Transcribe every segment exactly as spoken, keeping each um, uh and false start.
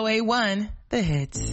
A one, the hits.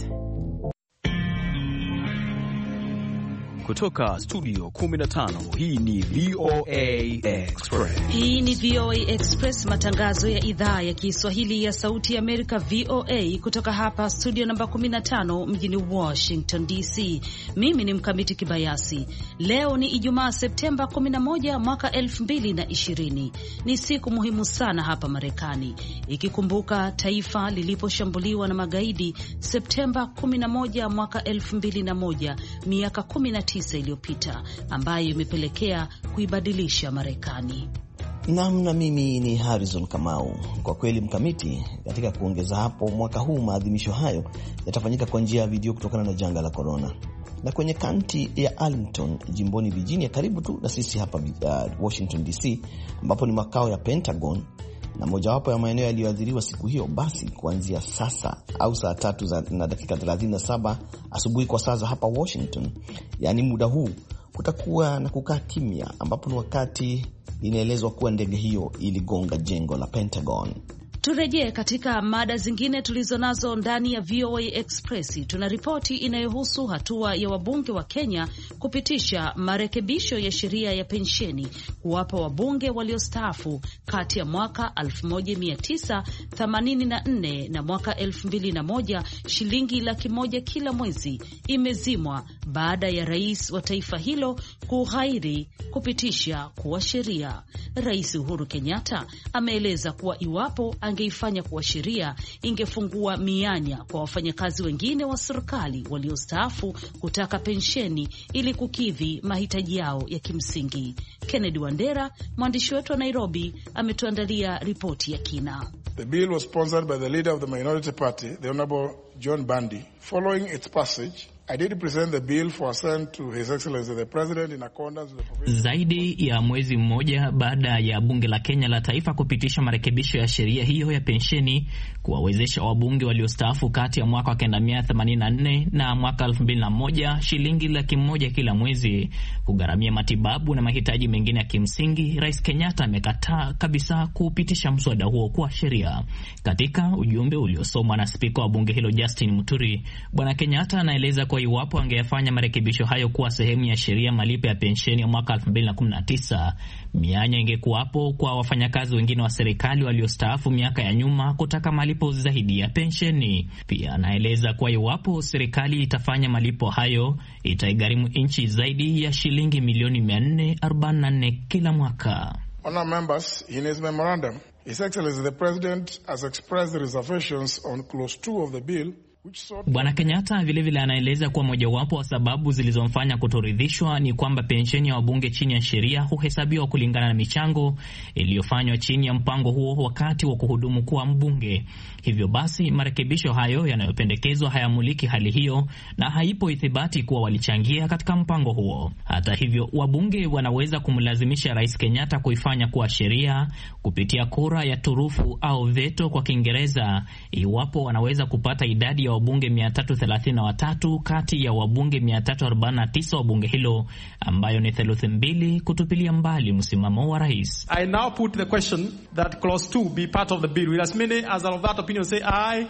Kutoka studio kumi na tano, hii ni V O A Express. Hii ni V O A Express, matangazo ya idhaa ya Kiswahili ya Sauti ya Amerika V O A kutoka hapa studio namba kumi na tano mjini Washington D C. Mimi ni Mkamiti Kibayasi. Leo ni Ijumaa Septemba kumi na moja mwaka elfu mbili na ishirini. Ni siku muhimu sana hapa Marekani, ikikumbuka taifa liliposhambuliwa na magaidi Septemba kumi na moja mwaka elfu mbili na moja, miaka kumi na tisa iliyopita, ambayo imepelekea kuibadilisha Marekani. Naam, na mimi ni Harrison Kamau. Kwa kweli Mkamiti, katika kuongeza hapo, mwaka huu maadhimisho hayo yatafanyika kwa njia ya video kutokana na janga la corona. Na kwenye kaunti ya Arlington, jimboni Virginia, karibu tu na sisi hapa uh, Washington D C, ambapo ni makao ya Pentagon na mojawapo ya maeneo yaliyoathiriwa siku hiyo, basi kuanzia sasa au saa tatu za, na dakika thelathini na saba asubuhi kwa saa za hapa Washington, yani muda huu kutakuwa na kukaa kimya, ambapo ni wakati inaelezwa kuwa ndege hiyo iligonga jengo la Pentagon. Turejee katika mada zingine tulizonazo ndani ya V O A Express. Tuna ripoti inayohusu hatua ya wabunge wa Kenya kupitisha marekebisho ya sheria ya pensheni kuwapa wabunge waliostaafu kati ya mwaka elfu moja mia tisa themanini na nne na mwaka elfu mbili na moja shilingi laki moja kila mwezi imezimwa baada ya rais wa taifa hilo kughairi kupitisha kuwa sheria. Rais Uhuru Kenyatta ameeleza kuwa iwapo angeifanya kuwa sheria, ingefungua mianya kwa wafanyakazi wengine wa serikali waliostaafu kutaka pensheni ili kukidhi mahitaji yao ya kimsingi. Kennedy Wandera, mwandishi wetu wa Nairobi, ametuandalia ripoti ya kina. The bill was sponsored by the leader of the minority party, the Honorable John Bandi. Following its passage, I did present the bill for assent to His Excellency the President in accordance with the provisions. Zaidi ya mwezi mmoja baada ya bunge la Kenya la taifa kupitisha marekebisho ya sheria hiyo ya pensheni kuwawezesha wabunge waliostaafu kati ya mwaka wa kenda mia themanini na nne na mwaka elfu mbili na moja shilingi laki moja kila mwezi kugharamia matibabu na mahitaji mengine ya kimsingi, Rais Kenyatta amekataa kabisa kupitisha mswada huo kwa sheria. Katika ujumbe uliosomwa na spika wa bunge hilo Justin Muturi, Bwana Kenyatta anaeleza kwa iwapo angeyafanya marekebisho hayo kuwa sehemu ya sheria malipo ya pensheni ya mwaka elfu mbili na kumi na tisa, mianya ingekuwapo kwa wafanyakazi wengine wa serikali waliostaafu miaka ya nyuma kutaka malipo zaidi ya pensheni. Pia anaeleza kwa iwapo serikali itafanya malipo hayo, itaigharimu nchi zaidi ya shilingi milioni mia nne arobaini na nne kila mwaka. Honour members, in his memorandum, His Excellency the President has expressed the reservations on clause two of the bill. Bwana Kenyatta vile vile anaeleza kuwa mojawapo wa sababu zilizomfanya kutoridhishwa ni kwamba pensheni ya wabunge chini ya sheria huhesabiwa kulingana na michango iliyofanywa chini ya mpango huo wakati wa kuhudumu kuwa mbunge. Hivyo basi marekebisho hayo yanayopendekezwa hayamuliki hali hiyo na haipo ithibati kuwa walichangia katika mpango huo. Hata hivyo, wabunge wanaweza kumlazimisha Rais Kenyatta kuifanya kuwa sheria kupitia kura ya turufu au veto kwa Kiingereza, iwapo wanaweza kupata idadi ya wabunge mia tatu thelathini na watatu kati ya wabunge mia tatu arobaini na tisa wa bunge hilo, ambayo ni theluthi mbili, kutupilia mbali msimamo wa rais. I now put the question that clause two be part of the bill. Will as many as are of that opinion say aye?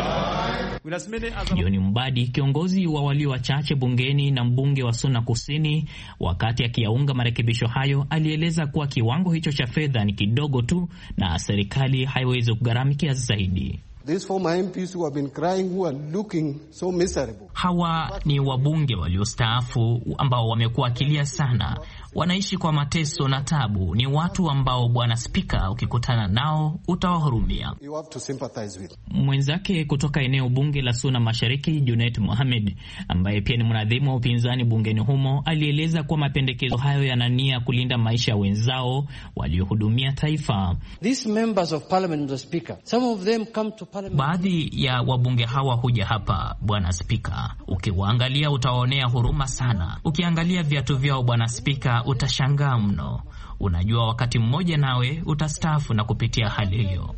Aye. Will as many as John Mbadi, kiongozi wa walio wachache bungeni na mbunge wa Suna Kusini, wakati akiyaunga marekebisho hayo, alieleza kuwa kiwango hicho cha fedha ni kidogo tu na serikali haiwezi kugharamikia zaidi. These former M Ps who have been crying, who are looking so miserable. Hawa ni wabunge waliostaafu ambao wamekuwa kilia sana, wanaishi kwa mateso na tabu. Ni watu ambao Bwana Spika, ukikutana nao utawahurumia. You have to sympathize with. Mwenzake kutoka eneo bunge la Suna Mashariki, Junet Mohamed, ambaye pia ni mnadhimu wa upinzani bungeni humo, alieleza kuwa mapendekezo hayo yanania kulinda maisha ya wenzao waliohudumia taifa. These members of parliament, Mister Speaker, some of them come to parliament. Baadhi ya wabunge hawa huja hapa, Bwana Spika. Ukiwaangalia utawaonea huruma sana. Ukiangalia viatu vyao, Bwana Spika, utashangaa mno. Unajua wakati mmoja nawe utastaafu na kupitia hali hiyo.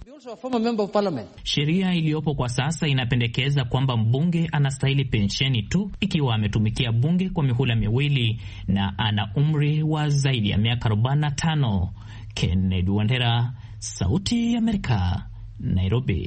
Sheria iliyopo kwa sasa inapendekeza kwamba mbunge anastahili pensheni tu ikiwa ametumikia bunge kwa mihula miwili na ana umri wa zaidi ya miaka arobaini na tano. Kennedy Wandera, Sauti ya Amerika, Nairobi.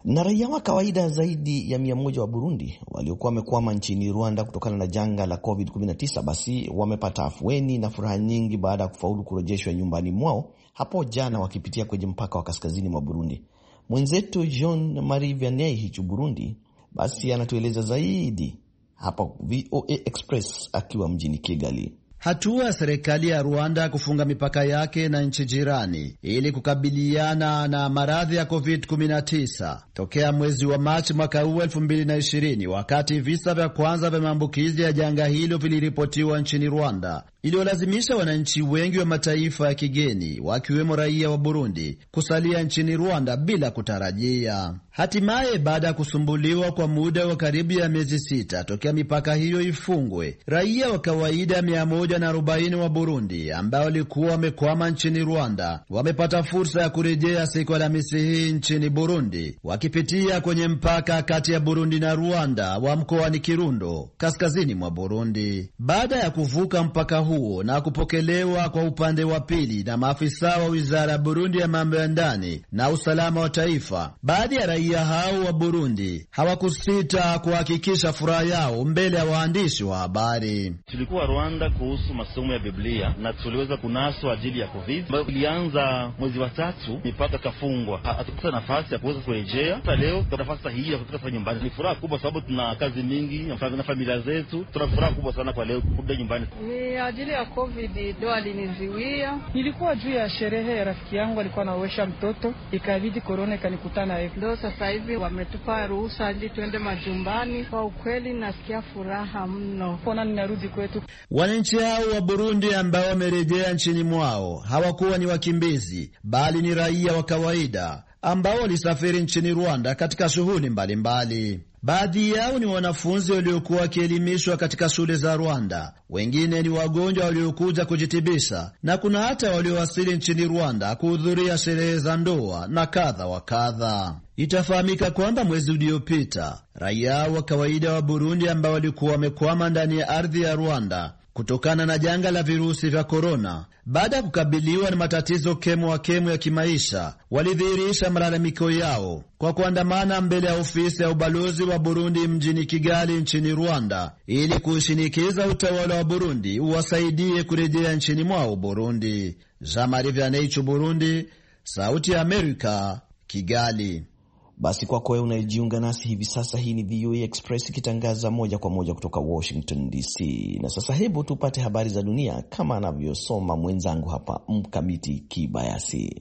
Na raia wa kawaida zaidi ya mia moja wa Burundi waliokuwa wamekwama nchini Rwanda kutokana na janga la covid kumi na tisa basi wamepata afueni na furaha nyingi baada ya kufaulu kurejeshwa nyumbani mwao hapo jana wakipitia kwenye mpaka wa kaskazini mwa Burundi. Mwenzetu Jean Marie Vianney hichu Burundi basi anatueleza zaidi hapa V O A Express akiwa mjini Kigali. Hatua ya serikali ya Rwanda kufunga mipaka yake na nchi jirani ili kukabiliana na maradhi ya covid kumi na tisa tokea mwezi wa Machi mwaka huu elfu mbili na ishirini, wakati visa vya kwanza vya maambukizi ya janga hilo viliripotiwa nchini Rwanda, iliyolazimisha wananchi wengi wa mataifa ya kigeni wakiwemo raia wa Burundi kusalia nchini Rwanda bila kutarajia. Hatimaye, baada ya kusumbuliwa kwa muda wa karibu ya miezi sita tokea mipaka hiyo ifungwe, raia wa kawaida mia moja na arobaini wa Burundi ambao walikuwa wamekwama nchini Rwanda wamepata fursa ya kurejea siku ya Alhamisi hii nchini Burundi, wakipitia kwenye mpaka kati ya Burundi na Rwanda wa mkoani Kirundo, kaskazini mwa Burundi. Baada ya kuvuka mpaka huo na kupokelewa kwa upande wa pili na maafisa wa Wizara ya Burundi ya mambo ya ndani na usalama wa taifa, baadhi ya raia hao wa Burundi hawakusita kuhakikisha furaha yao mbele ya waandishi wa habari. Tulikuwa Rwanda kuhusu masomo ya Biblia na tuliweza kunaswa ajili ya Covid ambayo ilianza mwezi wa tatu, mipaka kafungwa. Hatukupata nafasi ya kuweza kurejea. Sasa leo tuna nafasi hii ya kutoka nyumbani. Ni furaha kubwa sababu tuna kazi mingi na familia zetu. Tuna furaha kubwa sana kwa leo kurudi nyumbani. Ni ajili ya Covid ndio aliniziwia. Nilikuwa juu ya sherehe ya rafiki yangu alikuwa anaoesha mtoto, ikabidi corona ikanikutana hivi. Ndio sasa hivi wametupa ruhusa ili tuende majumbani. Kwa ukweli nasikia furaha mno. Pona ninarudi kwetu. Wananchi hao wa Burundi ambao wamerejea nchini mwao hawakuwa ni wakimbizi, bali ni raia wa kawaida ambao walisafiri nchini Rwanda katika shughuli mbalimbali. Baadhi yao ni wanafunzi waliokuwa wakielimishwa katika shule za Rwanda, wengine ni wagonjwa waliokuja kujitibisha, na kuna hata waliowasili nchini Rwanda kuhudhuria sherehe za ndoa na kadha wa kadha. Itafahamika kwamba mwezi uliopita raia wa kawaida wa Burundi ambao walikuwa wamekwama ndani ya ardhi ya Rwanda kutokana na janga la virusi vya korona, baada ya kukabiliwa na matatizo kemo wa kemo ya kimaisha, walidhihirisha malalamiko yao kwa kuandamana mbele ya ofisi ya ubalozi wa Burundi mjini Kigali nchini Rwanda ili kushinikiza utawala wa Burundi uwasaidie kurejea nchini mwao Burundi. Jean Marie Vianney, Burundi, Sauti ya Amerika, Kigali. Basi kwako wewe unajiunga nasi hivi sasa, hii ni V O A Express ikitangaza moja kwa moja kutoka Washington D C. Na sasa hebu tupate habari za dunia kama anavyosoma mwenzangu hapa Mkamiti Kibayasi.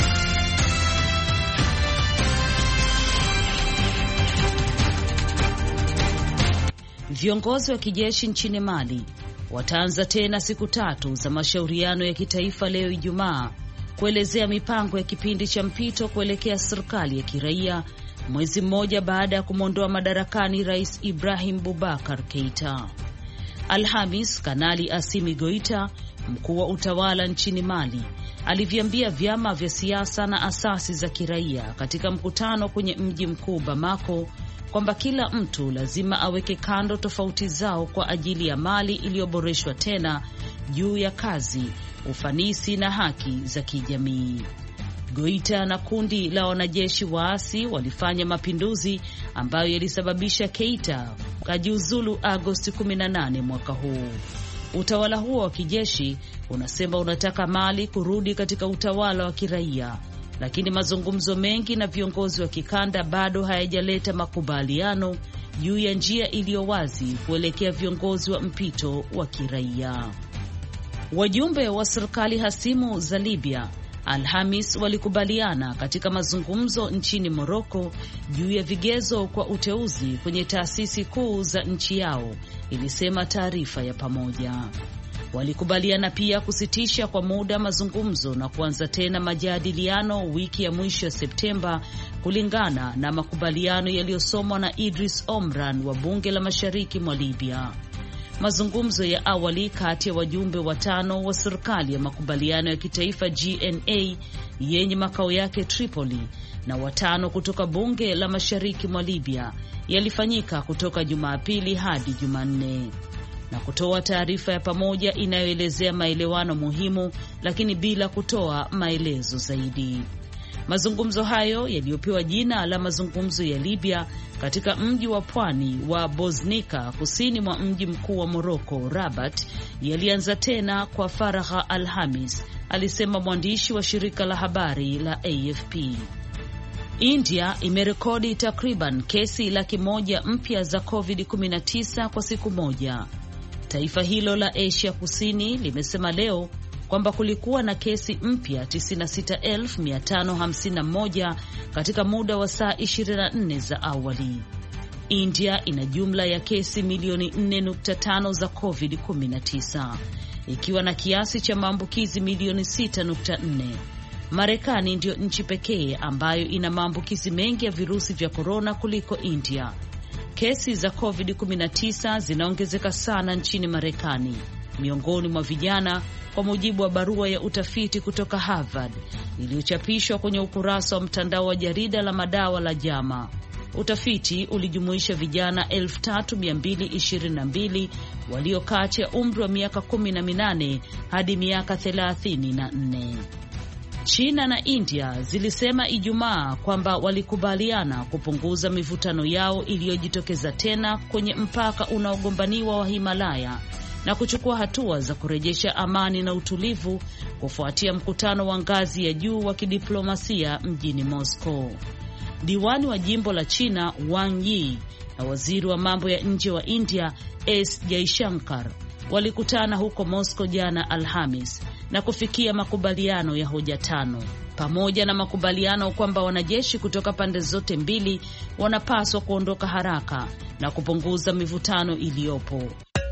Viongozi wa kijeshi nchini Mali wataanza tena siku tatu za mashauriano ya kitaifa leo Ijumaa kuelezea mipango ya kipindi cha mpito kuelekea serikali ya kiraia, mwezi mmoja baada ya kumwondoa madarakani Rais Ibrahim Boubacar Keita. Alhamis, Kanali Assimi Goita, mkuu wa utawala nchini Mali, aliviambia vyama vya siasa na asasi za kiraia katika mkutano kwenye mji mkuu Bamako kwamba kila mtu lazima aweke kando tofauti zao kwa ajili ya Mali iliyoboreshwa tena juu ya kazi, ufanisi na haki za kijamii. Goita na kundi la wanajeshi waasi walifanya mapinduzi ambayo yalisababisha Keita kajiuzulu Agosti kumi na nane mwaka huu. Utawala huo wa kijeshi unasema unataka Mali kurudi katika utawala wa kiraia, lakini mazungumzo mengi na viongozi wa kikanda bado hayajaleta makubaliano juu ya njia iliyo wazi kuelekea viongozi wa mpito wa kiraia. Wajumbe wa serikali hasimu za Libya Alhamis walikubaliana katika mazungumzo nchini Morocco juu ya vigezo kwa uteuzi kwenye taasisi kuu za nchi yao, ilisema taarifa ya pamoja. Walikubaliana pia kusitisha kwa muda mazungumzo na kuanza tena majadiliano wiki ya mwisho ya Septemba, kulingana na makubaliano yaliyosomwa na Idris Omran wa bunge la mashariki mwa Libya. Mazungumzo ya awali kati ya wajumbe watano wa serikali ya makubaliano ya kitaifa G N A yenye makao yake Tripoli na watano kutoka bunge la mashariki mwa Libya yalifanyika kutoka Jumapili hadi Jumanne na kutoa taarifa ya pamoja inayoelezea maelewano muhimu, lakini bila kutoa maelezo zaidi. Mazungumzo hayo yaliyopewa jina la mazungumzo ya Libya katika mji wa pwani wa Bosnika kusini mwa mji mkuu wa Morocco, Rabat, yalianza tena kwa faragha Alhamis, alisema mwandishi wa shirika la habari la A F P. India imerekodi takriban kesi laki moja mpya za covid kumi na tisa kwa siku moja. Taifa hilo la Asia Kusini limesema leo kwamba kulikuwa na kesi mpya tisini na sita elfu mia tano hamsini na moja katika muda wa saa ishirini na nne za awali. India ina jumla ya kesi milioni nne nukta tano za covid kumi na tisa, ikiwa na kiasi cha maambukizi milioni sita nukta nne. Marekani ndio nchi pekee ambayo ina maambukizi mengi ya virusi vya korona kuliko India. Kesi za covid kumi na tisa zinaongezeka sana nchini Marekani miongoni mwa vijana, kwa mujibu wa barua ya utafiti kutoka Harvard iliyochapishwa kwenye ukurasa wa mtandao wa jarida la madawa la JAMA. Utafiti ulijumuisha vijana elfu tatu mia mbili ishirini na mbili walio kati ya umri wa miaka kumi na minane hadi miaka thelathini na nne. China na India zilisema Ijumaa kwamba walikubaliana kupunguza mivutano yao iliyojitokeza tena kwenye mpaka unaogombaniwa wa Himalaya na kuchukua hatua za kurejesha amani na utulivu kufuatia mkutano wa ngazi ya juu wa kidiplomasia mjini Moscow. Diwani wa jimbo la China Wang Yi na waziri wa mambo ya nje wa India S Jaishankar walikutana huko Moscow jana Alhamis na kufikia makubaliano ya hoja tano, pamoja na makubaliano kwamba wanajeshi kutoka pande zote mbili wanapaswa kuondoka haraka na kupunguza mivutano iliyopo.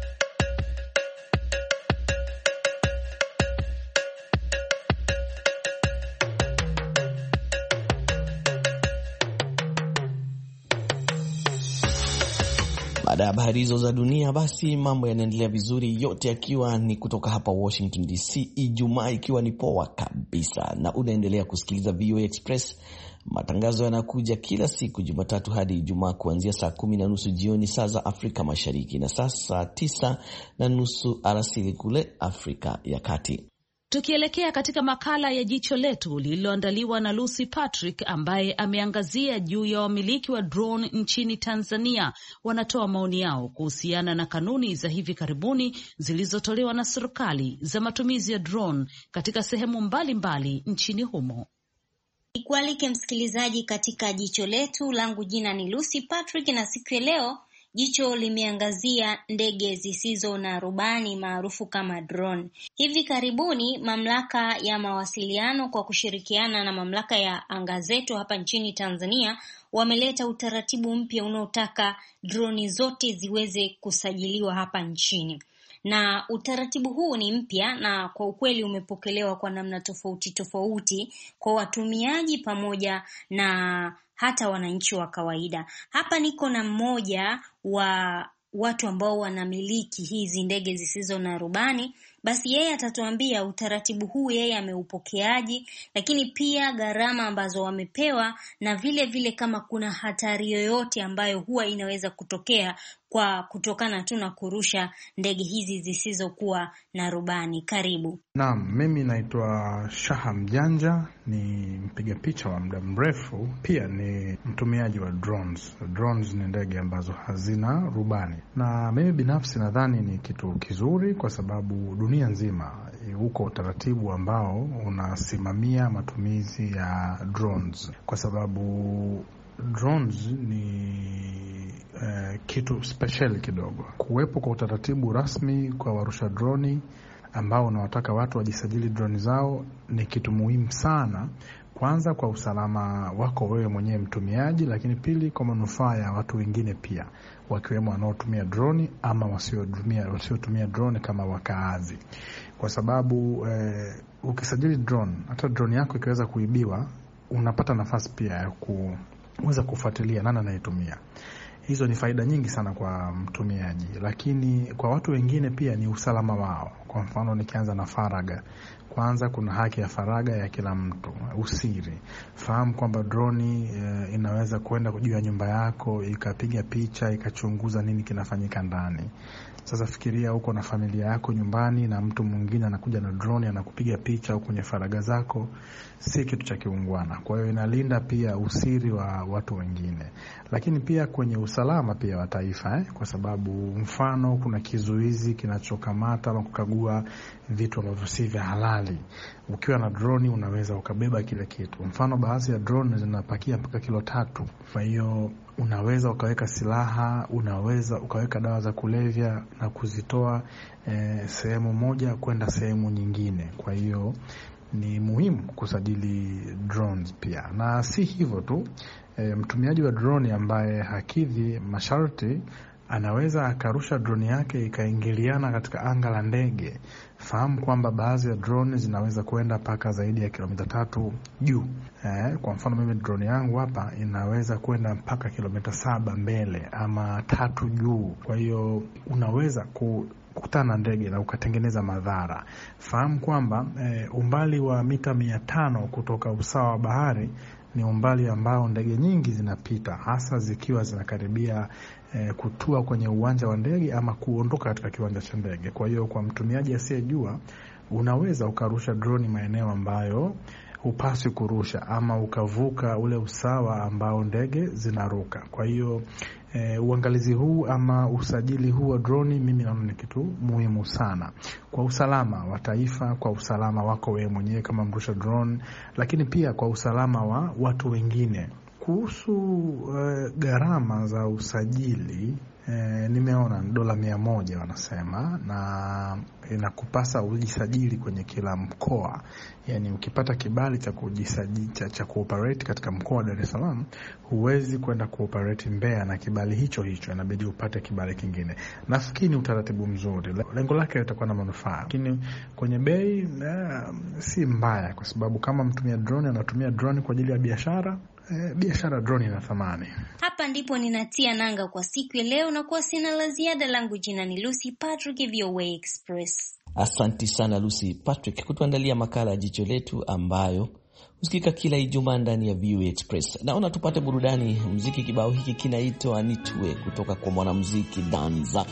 Baada ya habari hizo za dunia, basi mambo yanaendelea vizuri, yote yakiwa ni kutoka hapa Washington D C, Ijumaa ikiwa ni poa kabisa, na unaendelea kusikiliza V O A Express. Matangazo yanakuja kila siku Jumatatu hadi Ijumaa kuanzia saa kumi na nusu jioni saa za Afrika Mashariki na saa tisa na nusu alasiri kule Afrika ya Kati. Tukielekea katika makala ya jicho letu lililoandaliwa na Lucy Patrick, ambaye ameangazia juu ya wamiliki wa drone nchini Tanzania wanatoa maoni yao kuhusiana na kanuni za hivi karibuni zilizotolewa na serikali za matumizi ya drone katika sehemu mbalimbali mbali nchini humo. Ikualike msikilizaji katika jicho letu, langu jina ni Lucy Patrick, na siku ya leo jicho limeangazia ndege zisizo na rubani maarufu kama drone. Hivi karibuni mamlaka ya mawasiliano kwa kushirikiana na mamlaka ya anga zetu hapa nchini Tanzania wameleta utaratibu mpya unaotaka droni zote ziweze kusajiliwa hapa nchini. Na utaratibu huu ni mpya na kwa ukweli umepokelewa kwa namna tofauti tofauti kwa watumiaji pamoja na hata wananchi wa kawaida. Hapa niko na mmoja wa watu ambao wanamiliki hizi ndege zisizo na rubani. Basi yeye atatuambia utaratibu huu yeye ameupokeaji, lakini pia gharama ambazo wamepewa, na vile vile kama kuna hatari yoyote ambayo huwa inaweza kutokea kwa kutokana tu na kurusha ndege hizi zisizokuwa na rubani. Karibu. Naam, mimi naitwa Shaha Mjanja, ni mpiga picha wa muda mrefu, pia ni mtumiaji wa drones. Drones ni ndege ambazo hazina rubani, na mimi binafsi nadhani ni kitu kizuri kwa sababu dunia nzima uko utaratibu ambao unasimamia matumizi ya drones, kwa sababu drones ni uh, kitu special kidogo. Kuwepo kwa utaratibu rasmi kwa warusha droni ambao unawataka watu wajisajili droni zao ni kitu muhimu sana. Kwanza kwa usalama wako wewe mwenyewe mtumiaji, lakini pili kwa manufaa ya watu wengine pia, wakiwemo wanaotumia droni ama wasiotumia wasiotumia droni kama wakaazi. Kwa sababu eh, ukisajili drone, hata drone yako ikiweza kuibiwa, unapata nafasi pia ya kuweza kufuatilia nani anaitumia. Hizo ni faida nyingi sana kwa mtumiaji, lakini kwa watu wengine pia ni usalama wao. Kwa mfano nikianza na faragha. Kwanza kuna haki ya faragha ya kila mtu, usiri. Fahamu kwamba droni e, inaweza kwenda juu ya nyumba yako, ikapiga picha, ikachunguza nini kinafanyika ndani. Sasa fikiria uko na familia yako nyumbani na mtu mwingine anakuja na drone anakupiga picha au kwenye faragha zako, si kitu cha kiungwana. Kwa hiyo inalinda pia usiri wa watu wengine. Lakini pia kwenye usalama pia wa taifa eh? Kwa sababu mfano kuna kizuizi kinachokamata ama kukagua vitu ambavyo si vya halali. Ukiwa na drone unaweza ukabeba kile kitu. Mfano baadhi ya drone zinapakia mpaka kilo tatu. Kwa hiyo unaweza ukaweka silaha, unaweza ukaweka dawa za kulevya na kuzitoa eh, sehemu moja kwenda sehemu nyingine. Kwa hiyo ni muhimu kusajili drones pia. Na si hivyo tu, e, mtumiaji wa drone ambaye hakidhi masharti anaweza akarusha drone yake ikaingiliana katika anga la ndege. Fahamu kwamba baadhi ya drone zinaweza kwenda paka zaidi ya kilomita tatu juu. Eh, kwa mfano mimi drone yangu hapa inaweza kwenda mpaka kilomita saba mbele ama tatu juu. Kwa hiyo unaweza ku kukutana ndege na ukatengeneza madhara. Fahamu kwamba e, umbali wa mita mia tano kutoka usawa wa bahari ni umbali ambao ndege nyingi zinapita, hasa zikiwa zinakaribia e, kutua kwenye uwanja wa ndege ama kuondoka katika kiwanja cha ndege. Kwa hiyo kwa mtumiaji asiyejua, unaweza ukarusha drone maeneo ambayo hupaswi kurusha ama ukavuka ule usawa ambao ndege zinaruka. Kwa hiyo e, uangalizi huu ama usajili huu wa drone mimi naona ni kitu muhimu sana kwa usalama wa taifa, kwa usalama wako wewe mwenyewe kama mrusha drone, lakini pia kwa usalama wa watu wengine. Kuhusu uh, gharama za usajili, E, nimeona dola mia moja wanasema, na inakupasa ujisajili kwenye kila mkoa. Yani ukipata kibali cha kujisajili cha, cha cooperate katika mkoa wa Dar es Salaam, huwezi kwenda cooperate Mbeya na kibali hicho hicho, inabidi upate kibali kingine. Nafikiri utaratibu mzuri, lengo lake litakuwa na manufaa. Lakini kwenye bei si mbaya, kwa sababu kama mtumia drone anatumia drone kwa ajili ya biashara, E, biashara drone ina thamani. Hapa ndipo ninatia nanga kwa siku ya leo, na kwa sina la ziada. Langu jina ni Lucy Patrick, V O A Express. Asante sana Lucy Patrick kutuandalia makala ya Jicho Letu ambayo usikika kila Ijumaa ndani ya V O A Express. Naona tupate burudani muziki. Kibao hiki kinaitwa Nitue kutoka kwa mwanamuziki Danza.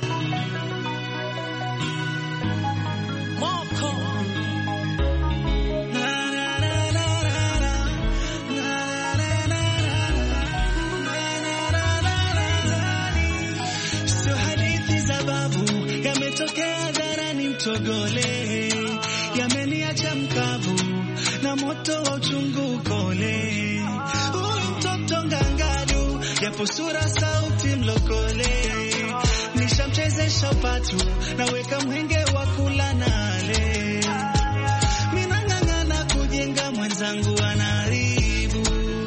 Yametokea dharani mtogole, yameniacha mkavu na moto wa uchungu kole. Huyu mtoto ngangadu, yapo sura sauti mlokole. Nishamchezesha patu, naweka mwenge wa kula nale. Minang'ang'ana kujenga, mwenzangu anaharibu.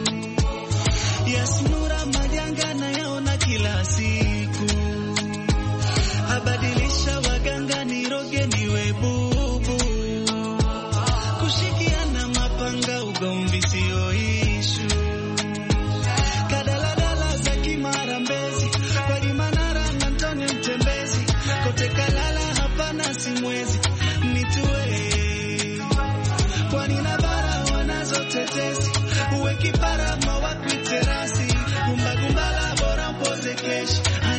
Yasnura majanga na yaona kila siku. Abadilisha waganga niroge niwe bubu. Kushikiana mapanga ugomvi sio ishu. Kadaladala za Kimara Mbezi, Wadi Manara na Antonio Mtembezi. Kote kalala hapana simwezi. Nitue kwani na bara wanazo tetesi. Uwe kipara mawapi terasi. Gumba gumbala bora mpoze keshi.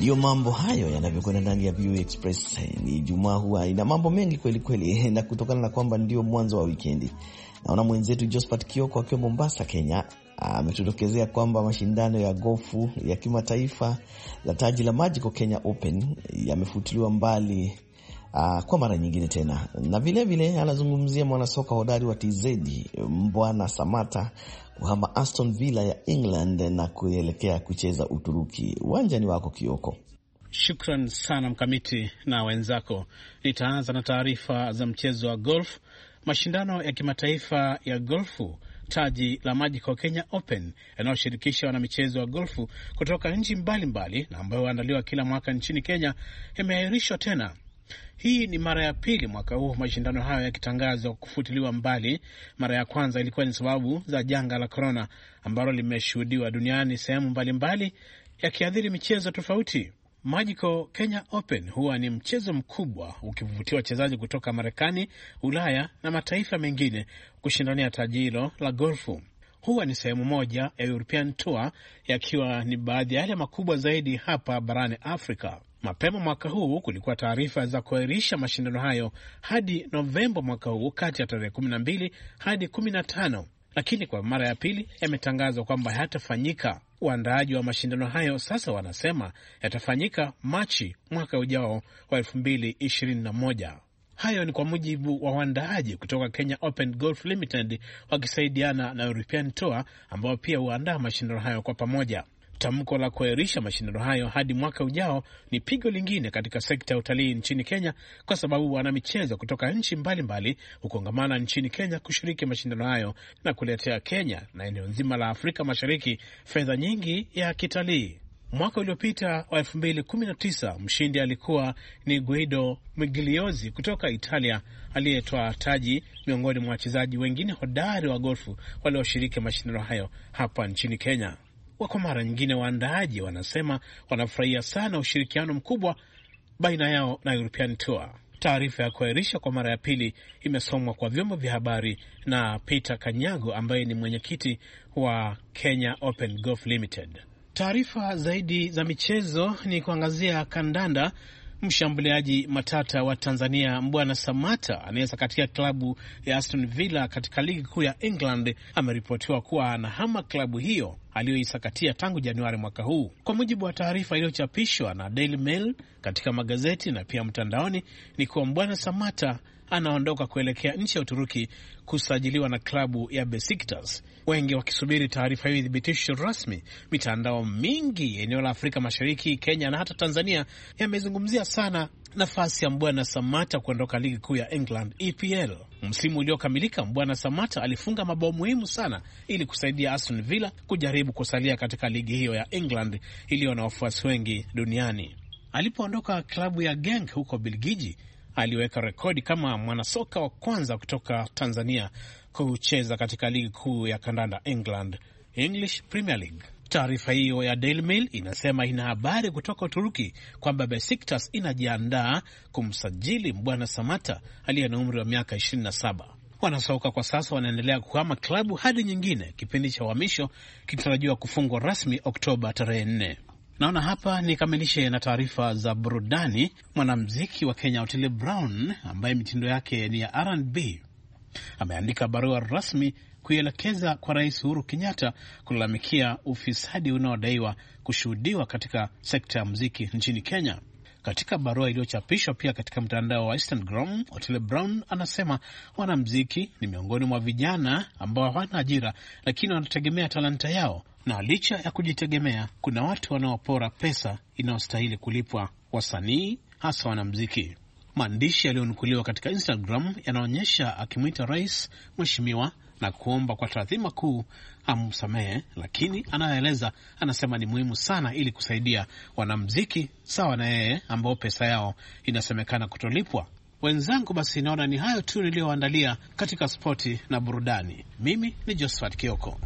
Ndiyo mambo hayo yanavyokwenda ndani ya V O A Express. Ni Ijumaa, huwa ina mambo mengi kweli kweli, na kutokana na kwamba ndio mwanzo wa wikendi, naona mwenzetu Josephat Kioko akiwa Mombasa, Kenya, ametutokezea kwamba mashindano ya gofu ya kimataifa la taji la Magical Kenya Open yamefutiliwa mbali uh, kwa mara nyingine tena, na vile vile anazungumzia mwanasoka hodari wa T Z Mbwana Samata kuhama Aston Villa ya England na kuelekea kucheza Uturuki. Uwanjani wako Kioko. Shukran sana Mkamiti na wenzako. Nitaanza na taarifa za mchezo wa golf. Mashindano ya kimataifa ya golfu taji la Magical Kenya Open yanayoshirikisha wanamichezo wa golfu kutoka nchi mbalimbali na ambayo huandaliwa kila mwaka nchini Kenya yameahirishwa tena. Hii ni mara ya pili mwaka huu mashindano hayo yakitangazwa kufutiliwa mbali. Mara ya kwanza ilikuwa ni sababu za janga la corona ambalo limeshuhudiwa duniani sehemu mbalimbali yakiathiri michezo tofauti. Magical Kenya Open huwa ni mchezo mkubwa ukivutia wachezaji kutoka Marekani, Ulaya na mataifa mengine kushindania taji hilo la golfu. Huwa ni sehemu moja ya European Tour, yakiwa ni baadhi ya yale makubwa zaidi hapa barani Afrika. Mapema mwaka huu kulikuwa taarifa za kuahirisha mashindano hayo hadi Novemba mwaka huu kati ya tarehe kumi na mbili hadi kumi na tano, lakini kwa mara ya pili yametangazwa kwamba hayatafanyika. Waandaaji wa mashindano hayo sasa wanasema yatafanyika Machi mwaka ujao wa elfu mbili ishirini na moja. Hayo ni kwa mujibu wa waandaaji kutoka Kenya Open Golf Limited wakisaidiana na European Tour ambao pia huandaa mashindano hayo kwa pamoja. Tamko la kuahirisha mashindano hayo hadi mwaka ujao ni pigo lingine katika sekta ya utalii nchini Kenya, kwa sababu wanamichezo kutoka nchi mbalimbali hukongamana nchini Kenya kushiriki mashindano hayo na kuletea Kenya na eneo nzima la Afrika Mashariki fedha nyingi ya kitalii. Mwaka uliopita wa elfu mbili kumi na tisa mshindi alikuwa ni Guido Migliosi kutoka Italia, aliyetoa taji miongoni mwa wachezaji wengine hodari wa golfu walioshiriki mashindano hayo hapa nchini Kenya. Kwa mara nyingine waandaaji wanasema wanafurahia sana ushirikiano mkubwa baina yao na European Tour. Taarifa ya kuahirisha kwa mara ya pili imesomwa kwa vyombo vya habari na Peter Kanyago ambaye ni mwenyekiti wa Kenya Open Golf Limited. Taarifa zaidi za michezo ni kuangazia kandanda. Mshambuliaji matata wa Tanzania Mbwana Samata anayeza katika klabu ya Aston Villa katika ligi kuu ya England ameripotiwa kuwa anahama klabu hiyo aliyoisakatia tangu Januari mwaka huu. Kwa mujibu wa taarifa iliyochapishwa na Daily Mail katika magazeti na pia mtandaoni, ni kuwa Mbwana Samata anaondoka kuelekea nchi ya Uturuki kusajiliwa na klabu ya Besiktas. Wengi wakisubiri taarifa hiyo ithibitisho rasmi. Mitandao mingi eneo la Afrika Mashariki, Kenya na hata Tanzania yamezungumzia sana nafasi ya Mbwana Samata kuondoka ligi kuu ya England E P L. Msimu uliokamilika Mbwana Samata alifunga mabao muhimu sana ili kusaidia Aston Villa kujaribu kusalia katika ligi hiyo ya England iliyo na wafuasi wengi duniani. Alipoondoka klabu ya Genk huko Belgiji, aliweka rekodi kama mwanasoka wa kwanza kutoka Tanzania kucheza katika ligi kuu ya kandanda England, English Premier League. Taarifa hiyo ya Daily Mail inasema ina habari kutoka Uturuki kwamba Besiktas inajiandaa kumsajili Mbwana Samata aliye na umri wa miaka ishirini na saba. Wanasoka kwa sasa wanaendelea kuhama klabu hadi nyingine, kipindi cha uhamisho kitarajiwa kufungwa rasmi Oktoba tarehe nne. Naona hapa nikamilishe na taarifa za burudani. Mwanamuziki wa Kenya Otile Brown ambaye mitindo yake ni ya R and B ameandika barua rasmi kuielekeza kwa Rais Uhuru Kenyatta kulalamikia ufisadi unaodaiwa kushuhudiwa katika sekta ya muziki nchini Kenya. Katika barua iliyochapishwa pia katika mtandao wa Instagram, Otile Brown anasema wanamuziki ni miongoni mwa vijana ambao hawana ajira lakini wanategemea talanta yao, na licha ya kujitegemea kuna watu wanaopora pesa inayostahili kulipwa wasanii, hasa wanamuziki. Maandishi yaliyonukuliwa katika Instagram yanaonyesha akimwita rais mheshimiwa na kuomba kwa taadhima kuu amsamehe, lakini anaeleza anasema ni muhimu sana ili kusaidia wanamuziki sawa na yeye ambao pesa yao inasemekana kutolipwa. Wenzangu, basi naona ni hayo tu niliyoandalia katika spoti na burudani. Mimi ni Josephat Kioko.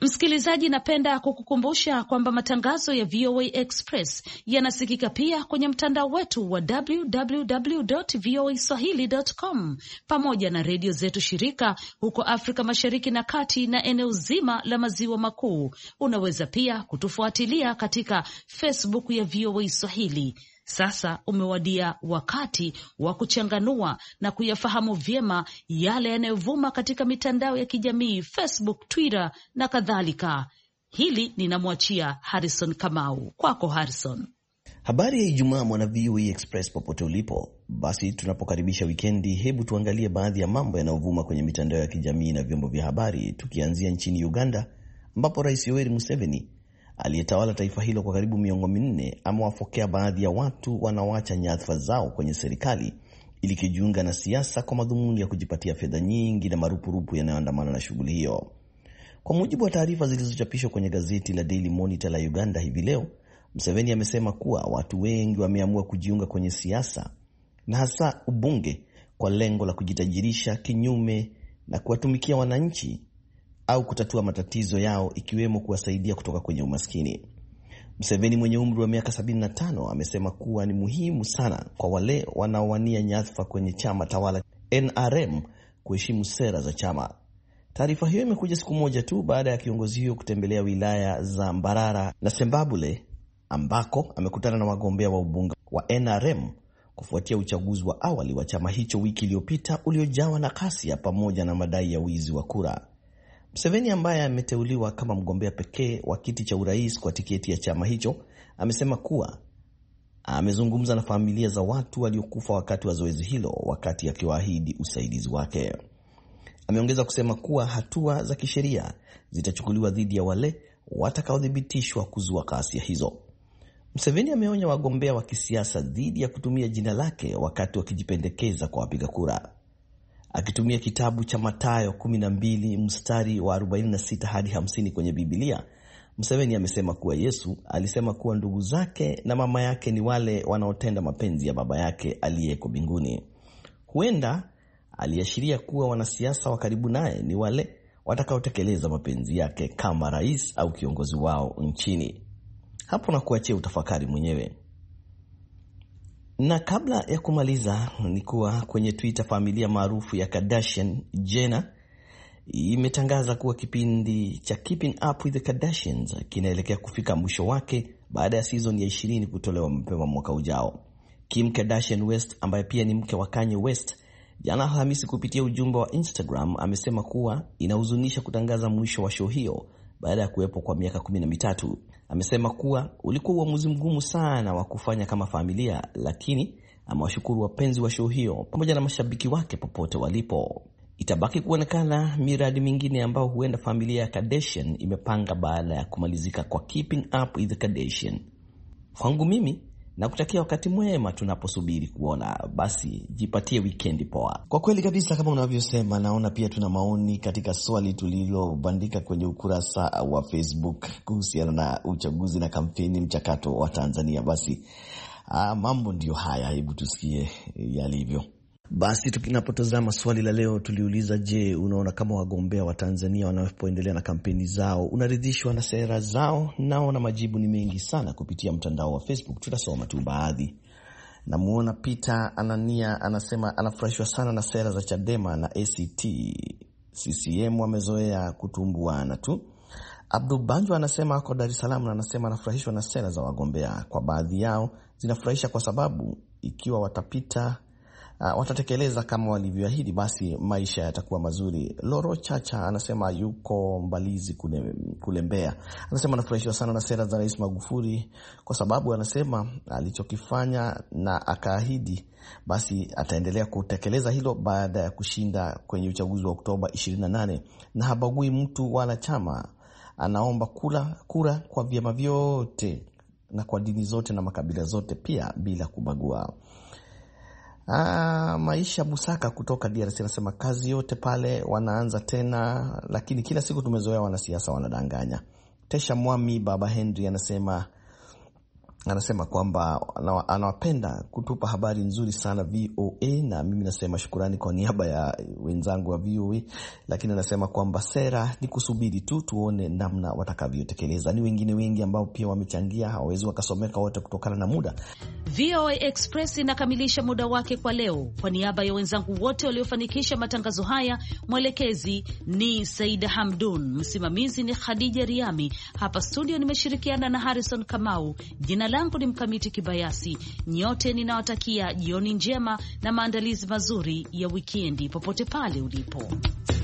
Msikilizaji, napenda kukukumbusha kwamba matangazo ya V O A Express yanasikika pia kwenye mtandao wetu wa w w w dot v o a swahili dot com pamoja na redio zetu shirika huko Afrika Mashariki na Kati na eneo zima la Maziwa Makuu. Unaweza pia kutufuatilia katika Facebook ya V O A Swahili. Sasa umewadia wakati wa kuchanganua na kuyafahamu vyema yale yanayovuma katika mitandao ya kijamii, Facebook, Twitter na kadhalika. Hili ninamwachia Harrison Kamau. Kwako Harrison. Habari ya Ijumaa mwana V O A Express popote ulipo. Basi tunapokaribisha wikendi, hebu tuangalie baadhi ya mambo yanayovuma kwenye mitandao ya kijamii na vyombo vya habari, tukianzia nchini Uganda ambapo Rais Yoweri Museveni aliyetawala taifa hilo kwa karibu miongo minne amewafokea baadhi ya watu wanaoacha nyadhifa zao kwenye serikali ili kujiunga na siasa kwa madhumuni ya kujipatia fedha nyingi na marupurupu yanayoandamana na shughuli hiyo. Kwa mujibu wa taarifa zilizochapishwa kwenye gazeti la Daily Monitor la Uganda hivi leo, Museveni amesema kuwa watu wengi wameamua kujiunga kwenye siasa na hasa ubunge kwa lengo la kujitajirisha kinyume na kuwatumikia wananchi au kutatua matatizo yao ikiwemo kuwasaidia kutoka kwenye umaskini. Museveni mwenye umri wa miaka sabini na tano amesema kuwa ni muhimu sana kwa wale wanaowania nyadhifa kwenye chama tawala N R M kuheshimu sera za chama. Taarifa hiyo imekuja siku moja tu baada ya kiongozi huyo kutembelea wilaya za Mbarara na Sembabule ambako amekutana na wagombea wa ubunge wa N R M kufuatia uchaguzi wa awali wa chama hicho wiki iliyopita uliojawa na ghasia pamoja na madai ya wizi wa kura. Museveni ambaye ameteuliwa kama mgombea pekee wa kiti cha urais kwa tiketi ya chama hicho amesema kuwa amezungumza na familia za watu waliokufa wakati wa zoezi hilo, wakati akiwaahidi usaidizi wake. Ameongeza kusema kuwa hatua za kisheria zitachukuliwa dhidi ya wale watakaothibitishwa kuzua ghasia hizo. Museveni ameonya wagombea wa kisiasa dhidi ya kutumia jina lake wakati wakijipendekeza kwa wapiga kura. Akitumia kitabu cha Mathayo kumi na mbili mstari wa arobaini na sita hadi hamsini kwenye Biblia, Museveni amesema kuwa Yesu alisema kuwa ndugu zake na mama yake ni wale wanaotenda mapenzi ya baba yake aliyeko mbinguni. Huenda aliashiria kuwa wanasiasa wa karibu naye ni wale watakaotekeleza mapenzi yake kama rais au kiongozi wao nchini. Hapo na kuachia utafakari mwenyewe. Na kabla ya kumaliza ni kuwa kwenye Twitter, familia maarufu ya Kardashian Jenner imetangaza kuwa kipindi cha Keeping Up with the Kardashians kinaelekea kufika mwisho wake baada ya season ya ishirini kutolewa mapema mwaka ujao. Kim Kardashian West ambaye pia ni mke wa Kanye West, jana Alhamisi kupitia ujumbe wa Instagram amesema kuwa inahuzunisha kutangaza mwisho wa show hiyo baada ya kuwepo kwa miaka kumi na mitatu. Amesema kuwa ulikuwa uamuzi mgumu sana wa kufanya kama familia, lakini amewashukuru wapenzi wa show hiyo pamoja na mashabiki wake popote walipo. Itabaki kuonekana miradi mingine ambao huenda familia ya Kardashian imepanga baada ya kumalizika kwa Keeping Up with the Kardashian. Kwangu mimi na kutakia wakati mwema tunaposubiri kuona. Basi jipatie weekend poa. Kwa kweli kabisa kama unavyosema, naona pia tuna maoni katika swali tulilobandika kwenye ukurasa wa Facebook kuhusiana na uchaguzi na kampeni mchakato wa Tanzania. Basi aa, mambo ndio haya, hebu tusikie yalivyo. Basi tukinapotazama swali la leo tuliuliza, je, unaona kama wagombea wa Tanzania wanapoendelea na kampeni zao unaridhishwa na sera zao? Naona majibu ni mengi sana kupitia mtandao wa Facebook. Tutasoma tu baadhi. Namuona Peter Anania anasema anafurahishwa sana na sera za Chadema na A C T. C C M wamezoea kutumbuana tu. Abdul Banjo anasema ako Dar es Salaam na anasema anafurahishwa na sera za wagombea. Kwa baadhi yao zinafurahisha kwa sababu ikiwa watapita Uh, watatekeleza kama walivyoahidi, basi maisha yatakuwa mazuri. Loro Chacha anasema yuko Mbalizi kule, kule Mbeya. Anasema anafurahishwa sana na sera za Rais Magufuli kwa sababu anasema alichokifanya na akaahidi, basi ataendelea kutekeleza hilo baada ya kushinda kwenye uchaguzi wa Oktoba ishirini na nane, na habagui mtu wala chama. Anaomba kura, kura kwa vyama vyote na kwa dini zote na makabila zote pia bila kubagua. Ah, Maisha Busaka kutoka D R C anasema kazi yote pale wanaanza tena, lakini kila siku tumezoea wanasiasa wanadanganya. Tesha Mwami Baba Henry anasema anasema kwamba anawapenda kutupa habari nzuri sana V O A, na mimi nasema shukurani kwa niaba ya wenzangu wa V O A, lakini anasema kwamba sera ni kusubiri tu tuone namna watakavyotekeleza. Ni wengine wengi ambao pia wamechangia, hawawezi wakasomeka wote kutokana na muda. V O A Express inakamilisha muda wake kwa leo. Kwa niaba ya wenzangu wote waliofanikisha matangazo haya, mwelekezi ni Saida Hamdun, msimamizi ni Khadija Riami, hapa studio nimeshirikiana na Harrison Kamau. Jina langu ni Mkamiti Kibayasi. Nyote ninawatakia jioni njema na maandalizi mazuri ya wikendi popote pale ulipo.